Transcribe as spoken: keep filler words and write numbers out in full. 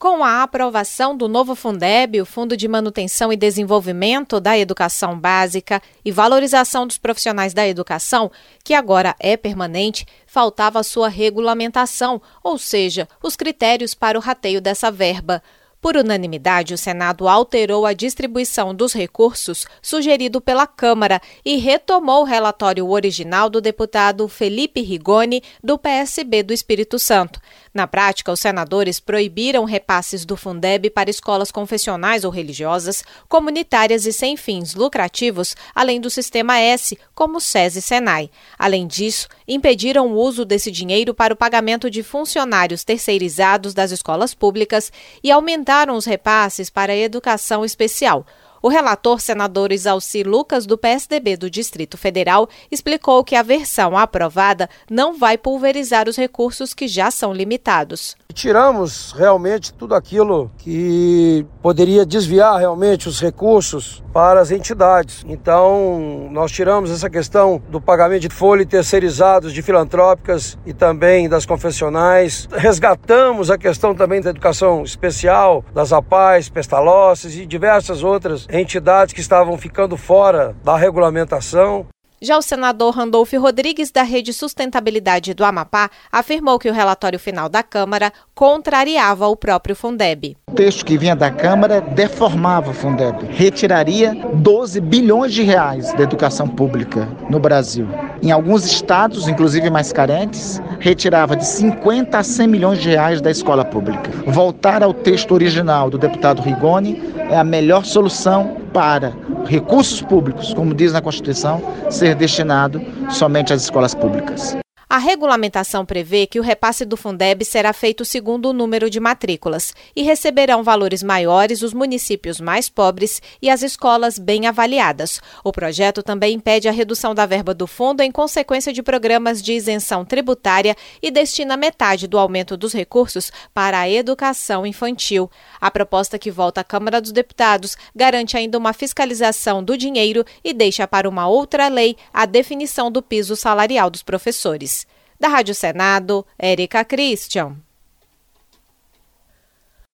Com a aprovação do novo Fundeb, o Fundo de Manutenção e Desenvolvimento da Educação Básica e Valorização dos Profissionais da Educação, que agora é permanente, faltava a sua regulamentação, ou seja, os critérios para o rateio dessa verba. Por unanimidade, o Senado alterou a distribuição dos recursos sugerido pela Câmara e retomou o relatório original do deputado Felipe Rigoni, do P S B do Espírito Santo. Na prática, os senadores proibiram repasses do Fundeb para escolas confessionais ou religiosas, comunitárias e sem fins lucrativos, além do Sistema S, como SESI e Senai. Além disso, impediram o uso desse dinheiro para o pagamento de funcionários terceirizados das escolas públicas e aumentaram os repasses para a educação especial. O relator, senador Isalci Lucas, do P S D B do Distrito Federal, explicou que a versão aprovada não vai pulverizar os recursos que já são limitados. Tiramos realmente tudo aquilo que poderia desviar realmente os recursos para as entidades. Então, nós tiramos essa questão do pagamento de folha terceirizados de filantrópicas e também das confessionais. Resgatamos a questão também da educação especial, das A P A Es, Pestalozzi e diversas outras entidades que estavam ficando fora da regulamentação. Já o senador Randolfo Rodrigues, da Rede Sustentabilidade do Amapá, afirmou que o relatório final da Câmara contrariava o próprio Fundeb. O texto que vinha da Câmara deformava o Fundeb, retiraria doze bilhões de reais da educação pública no Brasil. Em alguns estados, inclusive mais carentes, retirava de cinquenta a cem milhões de reais da escola pública. Voltar ao texto original do deputado Rigoni é a melhor solução para recursos públicos, como diz na Constituição, ser destinado somente às escolas públicas. A regulamentação prevê que o repasse do Fundeb será feito segundo o número de matrículas e receberão valores maiores os municípios mais pobres e as escolas bem avaliadas. O projeto também impede a redução da verba do fundo em consequência de programas de isenção tributária e destina metade do aumento dos recursos para a educação infantil. A proposta que volta à Câmara dos Deputados garante ainda uma fiscalização do dinheiro e deixa para uma outra lei a definição do piso salarial dos professores. Da Rádio Senado, Érica Christian.